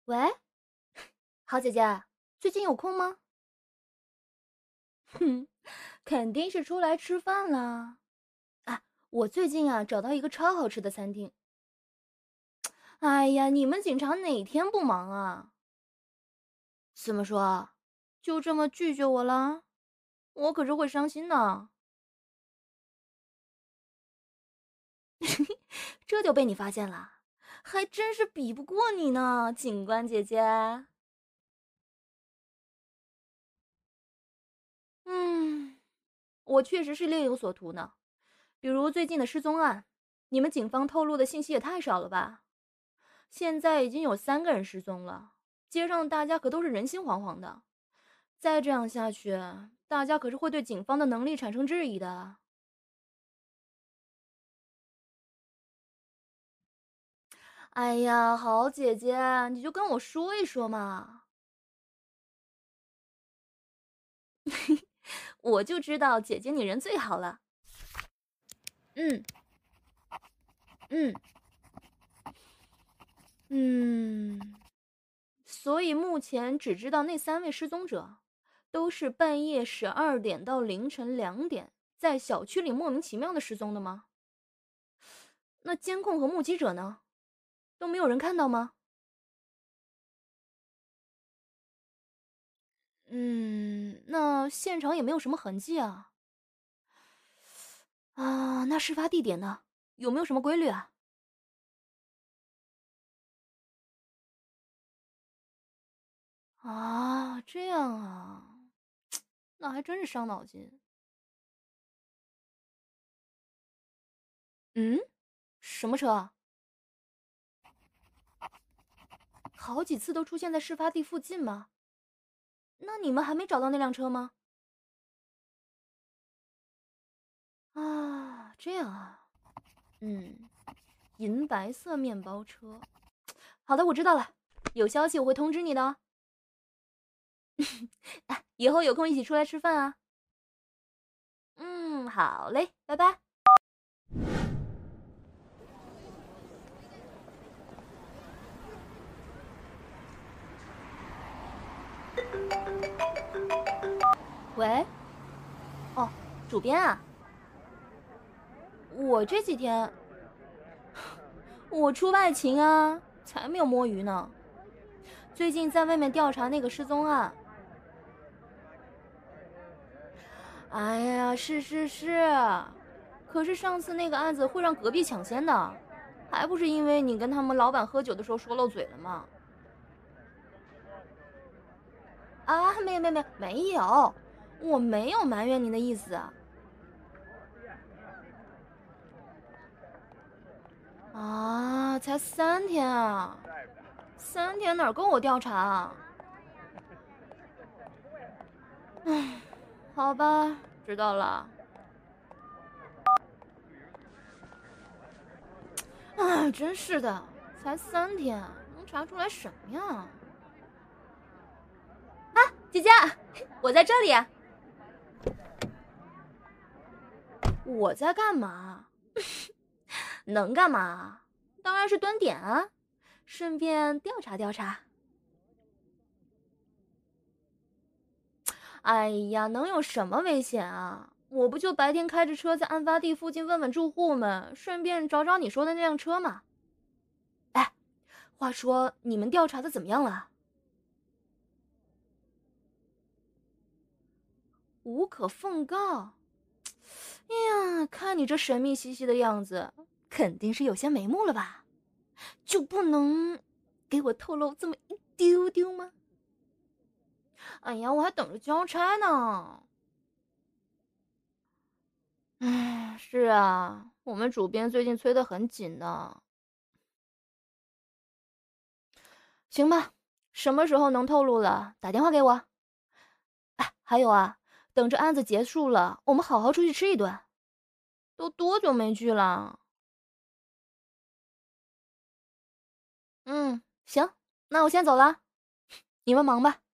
喂，好姐姐，最近有空吗？哼，肯定是出来吃饭啦。啊，我最近找到一个超好吃的餐厅。哎呀，你们警察哪天不忙啊？怎么说？就这么拒绝我了？我可是会伤心的。这就被你发现了，还真是比不过你呢，警官姐姐。嗯，我确实是另有所图呢。比如最近的失踪案，你们警方透露的信息也太少了吧？现在已经有3个人失踪了，街上大家可都是人心惶惶的。再这样下去，大家可是会对警方的能力产生质疑的。哎呀，好姐姐，你就跟我说一说嘛。我就知道姐姐你人最好了。嗯嗯嗯，所以目前只知道那3位失踪者，都是半夜12点到凌晨2点，在小区里莫名其妙的失踪的吗？那监控和目击者呢？都没有人看到吗？那现场也没有什么痕迹啊。啊，那事发地点呢？有没有什么规律啊？啊，这样啊，那还真是伤脑筋。嗯，什么车啊？好几次都出现在事发地附近吗？那你们还没找到那辆车吗？啊，这样啊。嗯，银白色面包车。好的，我知道了，有消息我会通知你的哦。以后有空一起出来吃饭啊。好嘞，拜拜。喂，哦，主编啊，我这几天我出外勤啊，才没有摸鱼呢。最近在外面调查那个失踪案。哎呀，是，可是上次那个案子会让隔壁抢先的，还不是因为你跟他们老板喝酒的时候说漏嘴了吗？啊，没有，我没有埋怨您的意思。啊，才3天啊，3天哪儿够我调查啊？唉，好吧，知道了。哎，真是的，才3天，能查出来什么呀？姐姐，我在这里。我在干嘛？能干嘛？当然是蹲点啊，顺便调查调查。哎呀，能有什么危险啊？我不就白天开着车在案发地附近问问住户们，顺便找找你说的那辆车吗？哎，话说你们调查的怎么样了？无可奉告。哎呀，看你这神秘兮兮的样子，肯定是有些眉目了吧？就不能给我透露这么一丢丢吗？哎呀，我还等着交差呢。唉，是啊，我们主编最近催得很紧呢。行吧，什么时候能透露了，打电话给我。哎，还有啊，等着案子结束了，我们好好出去吃一顿。都多久没聚了？行，那我先走了，你们忙吧。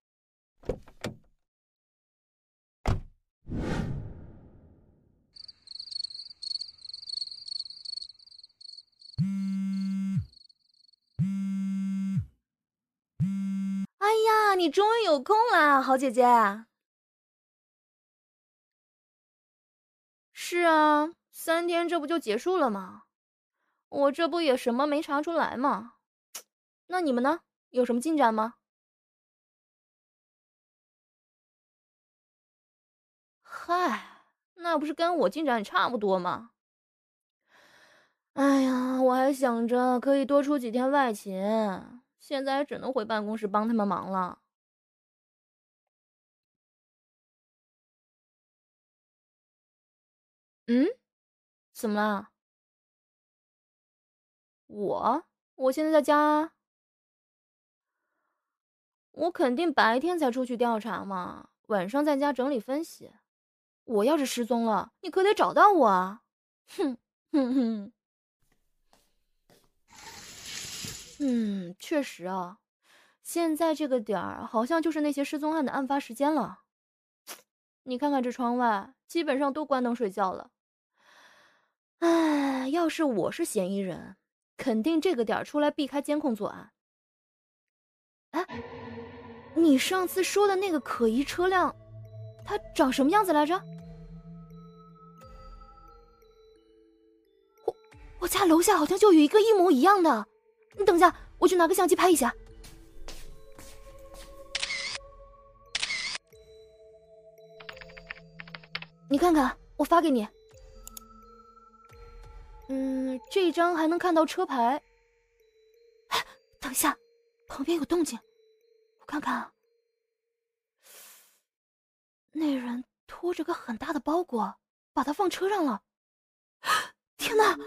哇，你终于有空啦，好姐姐。是啊，3天这不就结束了吗？我这不也什么没查出来吗？那你们呢？有什么进展吗？嗨，那不是跟我进展也差不多吗？哎呀，我还想着可以多出几天外勤，现在只能回办公室帮他们忙了。嗯，怎么了？我现在在家啊，我肯定白天才出去调查嘛，晚上在家整理分析。我要是失踪了，你可得找到我啊！哼哼哼，确实啊，现在这个点儿好像就是那些失踪案的案发时间了。你看看这窗外，基本上都关灯睡觉了。唉，要是我是嫌疑人，肯定这个点儿出来避开监控作案。哎，你上次说的那个可疑车辆，它长什么样子来着？我家楼下好像就有一个一模一样的。你等下，我去拿个相机拍一下。你看看，我发给你。这张还能看到车牌。哎，等一下，旁边有动静，我看看啊。那人拖着个很大的包裹，把它放车上了。天哪！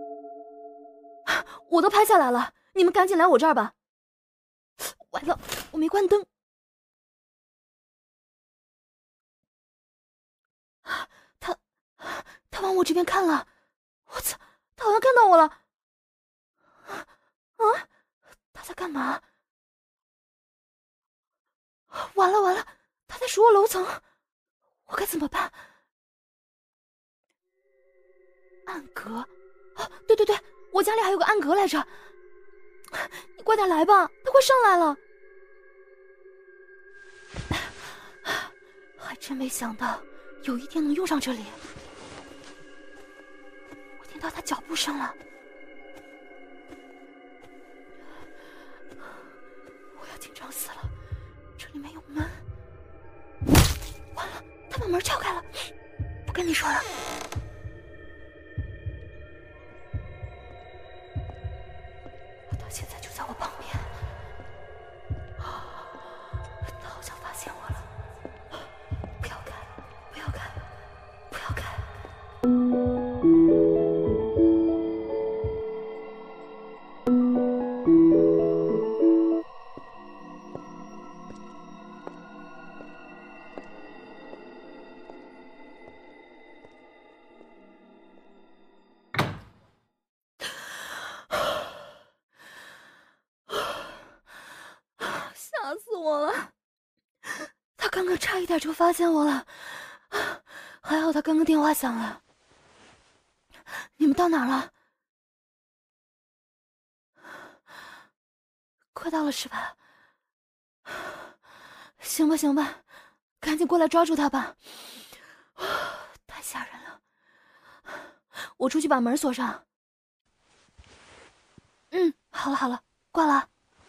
我都拍下来了，你们赶紧来我这儿吧。完了，我没关灯。他往我这边看了，我操，他好像看到我了。啊，他在干嘛？完了完了，他在数我楼层，我该怎么办？暗格，啊，对对对，我家里还有个暗格来着。你快点来吧，他快上来了。还真没想到有一天能用上这里。我听到他脚步声了，我要紧张死了，这里没有门。完了，他把门撬开了，不跟你说了。他现在就在我旁边，他好像发现我了。不要开，不要开，不要开。吓死我了！他刚刚差一点就发现我了，还好他刚刚电话响了。你们到哪儿了？快到了是吧？行吧行吧，赶紧过来抓住他吧！太吓人了。我出去把门锁上。好了好了，挂了。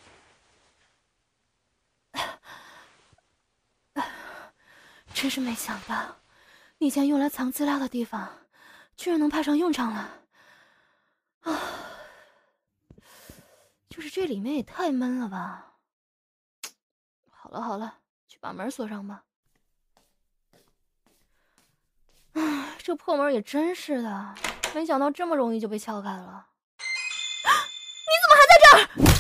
真是没想到，以前用来藏资料的地方，居然能派上用场了。啊，就是这里面也太闷了吧。好了好了，去把门锁上吧。唉，这破门也真是的，没想到这么容易就被撬开了。你怎么还在这儿？